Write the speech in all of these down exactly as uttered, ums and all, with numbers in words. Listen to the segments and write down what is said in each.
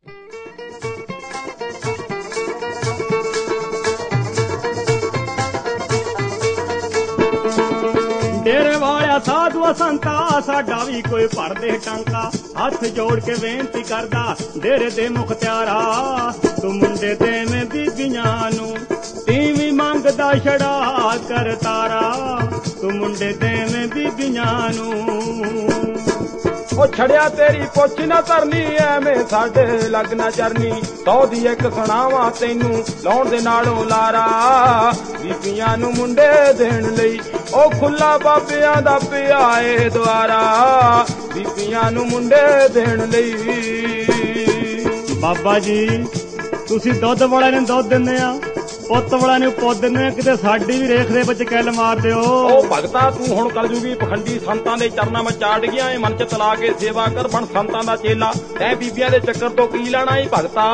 डेरे वालिया साधुआ संता साडा भी कोई भर दे टांका हथ जोड़ के बेनती करदा डेरे दे मुखत्यारा तू मुंडे दे में बीबियां नू तीवी मंगदा छड़ा कर तारा तू मुंडे दे में बीबियां नू ਉਹ ਛੜਿਆ ਤੇਰੀ ਪੁੱਛ ਨਾ ਧਰਨੀ ਐਵੇਂ ਸਾਡੇ ਲੱਗਣਾ ਚਰਨੀ ਸੌ ਦੀ ਇੱਕ ਸੁਣਾਵਾਂ ਤੈਨੂੰ ਲਾਉਣ ਦੇ ਨਾਲੋਂ ਲਾਰਾ ਬੀਬੀਆਂ ਨੂੰ ਮੁੰਡੇ ਦੇਣ ਲਈ ਉਹ ਖੁੱਲਾ ਬਾਬਿਆਂ ਦਾ ਪਿਆ ਏ ਦੁਆਰਾ ਬੀਬੀਆਂ ਨੂੰ ਮੁੰਡੇ ਦੇਣ ਲਈ। ਬਾਬਾ ਜੀ ਤੁਸੀਂ ਦੁੱਧ ਵਾਲਿਆਂ ਨੂੰ ਦੁੱਧ ਦਿੰਦੇ ਆ ਪੁੱਤ ਵਾਲਿਆਂ ਨੂੰ ਪੁੱਤ ਦਿੰਦੇ ਆ ਕਿਤੇ ਸਾਡੀ ਵੀ ਰੇਖ ਦੇ ਵਿੱਚ ਕਿੱਲ ਮਾਰ ਦਿਓ। ਉਹ ਭਗਤਾ ਤੂੰ ਹੁਣ ਕਲਯੁਗੀ ਪਖੰਡੀ ਸੰਤਾਂ ਦੇ ਚਰਨਾਂ ਵਿੱਚ ਚਾੜ ਗਿਆ ਏ ਮਨ ਚ ਤਲਾ ਕੇ ਸੇਵਾ ਕਰ ਬਣ ਸੰਤਾਂ ਦਾ ਚੇਲਾ ਤੈਂ ਬੀਬੀਆਂ ਦੇ ਚੱਕਰ ਤੋਂ ਕੀ ਲੈਣਾ ਏ ਭਗਤਾ।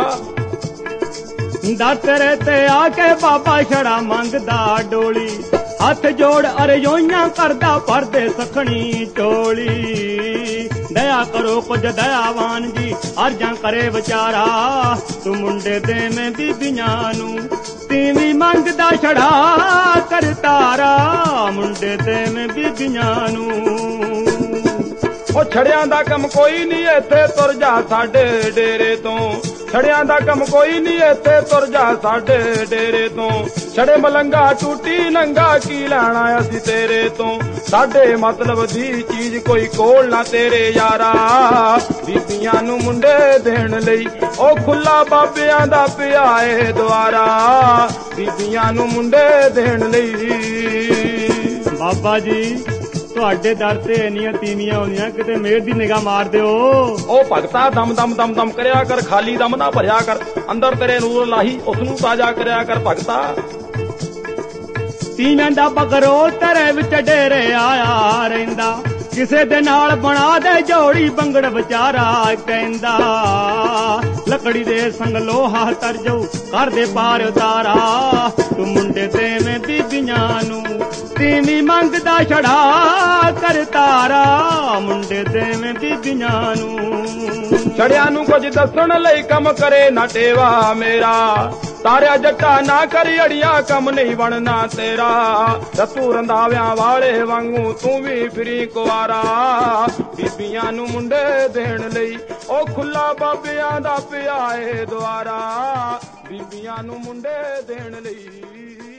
ਦਾਤਰੇ ਤੇ ਆ ਕੇ ਬਾਬਾ ਛੜਾ ਮੰਗਦਾ ਡੋਲੀ ਹੱਥ ਜੋੜ ਅਰਜ਼ੋਈਆਂ ਕਰਦਾ ਭਰਦੇ ਸਖਣੀ ਝੋਲੀ ਦਇਆ ਕਰੋ ਕੁਝ ਦਇਆਵਾਨ ਜੀ ਅਰਜ਼ਾਂ ਕਰੇ ਵਿਚਾਰਾ ਤੂੰ ਮੁੰਡੇ ਦੇ ਮੈਂ ਬੀਬੀਆਂ ਨੂੰ ਤੀਵੀਂ ਮੰਗਦਾ ਛੜਾ ਕਰ ਤਾਰਾ ਮੁੰਡੇ ਦੇ ਮੈਂ ਬੀਬੀਆਂ ਨੂੰ। ਉਹ ਛੜਿਆਂ ਦਾ ਕੰਮ ਕੋਈ ਨਹੀਂ ਇੱਥੇ ਤੁਰ ਜਾ ਸਾਡੇ ਡੇਰੇ ਤੋਂ ਛੜਿਆਂ ਦਾ ਕੰਮ ਕੋਈ ਨਹੀਂ ਇੱਥੇ ਤੁਰ ਜਾ ਸਾਡੇ ਡੇਰੇ ਤੋਂ ਛੜੇ ਮਲੰਗਾ ਟੂਟੀ ਨੰਗਾ ਕੀ ਲੈਣਾ ਅਸੀਂ ਤੇਰੇ ਤੋਂ ਸਾਡੇ ਮਤਲਬ ਦੀ ਚੀਜ਼ ਕੋਈ ਕੋਲ ਨਾ ਤੇਰੇ ਯਾਰਾ ਬੀਬੀਆਂ ਨੂੰ ਮੁੰਡੇ ਦੇਣ ਲਈ ਉਹ ਖੁੱਲਾ ਬਾਬਿਆਂ ਦਾ ਪਿਆ ਏ ਦੁਆਰਾ ਬੀਬੀਆਂ ਨੂੰ ਮੁੰਡੇ ਦੇਣ ਲਈ। ਬਾਬਾ ਜੀ ਤੁਹਾਡੇ ਦਰ ਤੇ ਇੰਨੀਆਂ ਤੀਵੀਆਂ ਆਉਂਦੀਆਂ ਕਿਤੇ ਮੇਰ ਦੀ ਨਿਗਾਹ ਮਾਰ ਦਿਓ। ਉਹ ਭਗਤਾ ਦਮ ਦਮ ਦਮ ਦਮ ਕਰਿਆ ਕਰ ਖਾਲੀ ਦਮ ਨਾ ਭਰਿਆ ਕਰ ਅੰਦਰ ਤੇਰੇ ਨੂਰ ਲਾਹੀ ਉਸ ਨੂੰ ਤਾਜ਼ਾ ਕਰਿਆ ਕਰ ਭਗਤਾ। ਤੀਵੀਆਂ ਦਾ ਬਗਰੋਲ ਤੇਰੇ ਵਿੱਚ ਡੇਰੇ ਆਇਆ ਰਹਿੰਦਾ ਕਿਸੇ ਦੇ ਨਾਲ ਬਣਾ ਦੇ ਜੋੜੀ ਬੰਗੜ ਵਿਚਾਰਾ ਕਹਿੰਦਾ ਲੱਕੜੀ ਦੇ ਸੰਗ ਲੋਹਾ ਤਰ ਜਾਊ ਕਰ ਦੇ ਪਾਰ ਉਤਾਰਾ ਤੂੰ ਮੁੰਡੇ ਤੇ ਮੈਂ ਬੀਬੀਆਂ ਨੂੰ ਤੀਵੀਂ ਮੰਗਦਾ ਛੜਾ ਕਰ ਤਾਰਾ ਮੁੰਡੇ ਤੇ ਮੈਂ ਬੀਬੀਆਂ ਨੂੰ। ਛੜਿਆਂ ਨੂੰ ਕੁਝ ਦੱਸਣ ਲਈ ਕੰਮ ਕਰੇ ਨਾ ਟੇਵਾ ਮੇਰਾ ਤਾਰਿਆ ਜੱਟਾ ਨਾ ਕਰੀ ਅੜੀਆ ਕੰਮ ਨਹੀਂ ਬਣਨਾ ਤੇਰਾ ਤੂੰ ਰੰਧਾਵਿਆਂ ਵਾਲੇ ਵਾਂਗੂ ਤੂੰ ਵੀ ਫਰੀ ਕੁਆਰਾ ਬੀਬੀਆਂ ਨੂੰ ਮੁੰਡੇ ਦੇਣ ਲਈ ਉਹ ਖੁੱਲਾ ਬਾਬਿਆਂ ਦਾ ਪਿਆ ਏ ਦੁਆਰਾ ਬੀਬੀਆਂ ਨੂੰ ਮੁੰਡੇ ਦੇਣ ਲਈ।